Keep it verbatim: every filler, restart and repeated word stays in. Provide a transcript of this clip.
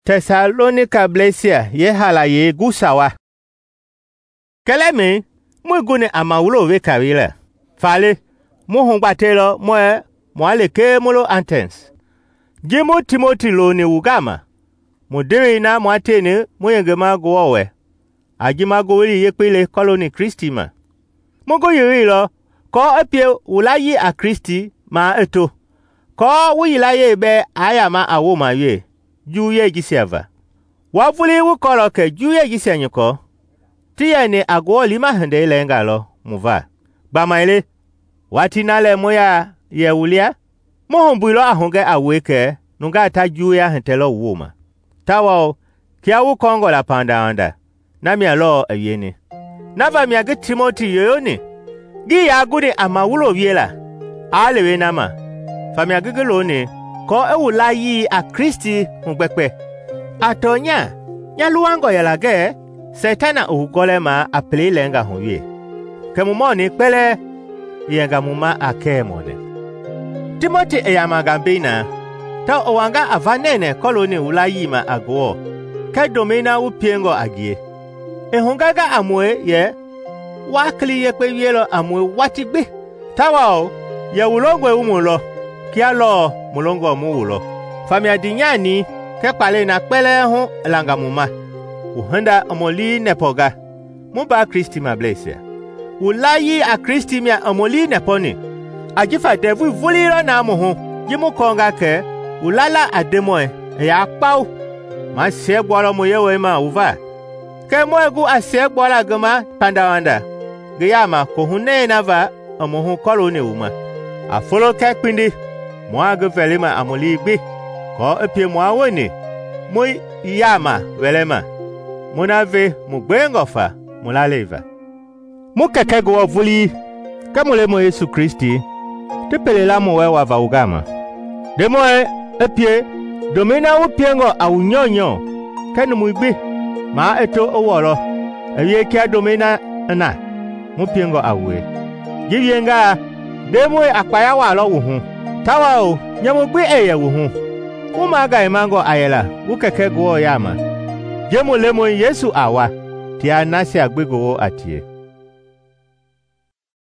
Thessalonica blesia ye hala ye gusawa. Keleme mu gune amawulo we kawile. Fale mu hungbatelo moe moale ke mulo Athens. Jimu Timothy lo ne wugama. Mu diri na mu atene mu yengema gowe. Ajima gowili yekpele koloni Kristi ma. Mu go yiri lo ko apie ulayi a Kristi ma eto. Ko wilaye be ayama awoma ye. Juye jisiava. Wafuli wukolo ke juye jisianyuko. Tiye ni agwo lima hende ilenga lo muva. Bamaile. Wati nale moya ye ulia. Mohombuilo ahunge aweke nunga ta juya hentelo wuma. Tawa kia wukongo la panda anda. Nami alo ayeni. Nava miage Timothy yoyoni. Gi ya gude amawulo viela. Alewe nama. Famiage gelone. Ko ewulayi a Kristi mgbekpe. Atonya, nyaluwango yalage, setana uhugole ma apele lenga honye. Kemumoni pele, yenga muma ake mone. Timothy eyamagambina, ta owanga avanene koloni ulayi ma agwo, ke domina upiengo agie. Ehungaga amwe ye, wakli yekwe yelo amwe watigbe. Tawao, ye ulongwe umulo, kia lo mulongo muwulo. Famia dinyani ke pale na pele hon langa muma. Uhenda omoli nepoga. Muba Kristi ma blesia. Ulayi a Kristi mia omoli neponi. Ajifa devu vuliro na muhu. Jimu konga ke ulala ademoe ya pau. Ma segwala moyewe ma uva. Ke moegu a segwala gama pandawanda. Giyama kohune nava omuhu kolone uma. Afolo ke pindi. Mwaga velema amoli gbe ko epie mwawone mo yama velema munave mugbengofa mulaleva mukeke go vuli kamule mo Yesu Kristi tepelela mo wewa vaugama demo epie domina upiengo awunyonyo kanu muigbe ma eto oworo ewie kia domina na mupiengo awe giyenga demo akpaya wa lo wuhu Tawao, nyamugbe eye wuhu. Umaga imango ayela, ukeke guo yama. Jemu lemo Yesu awa, tia nasi agbego atie.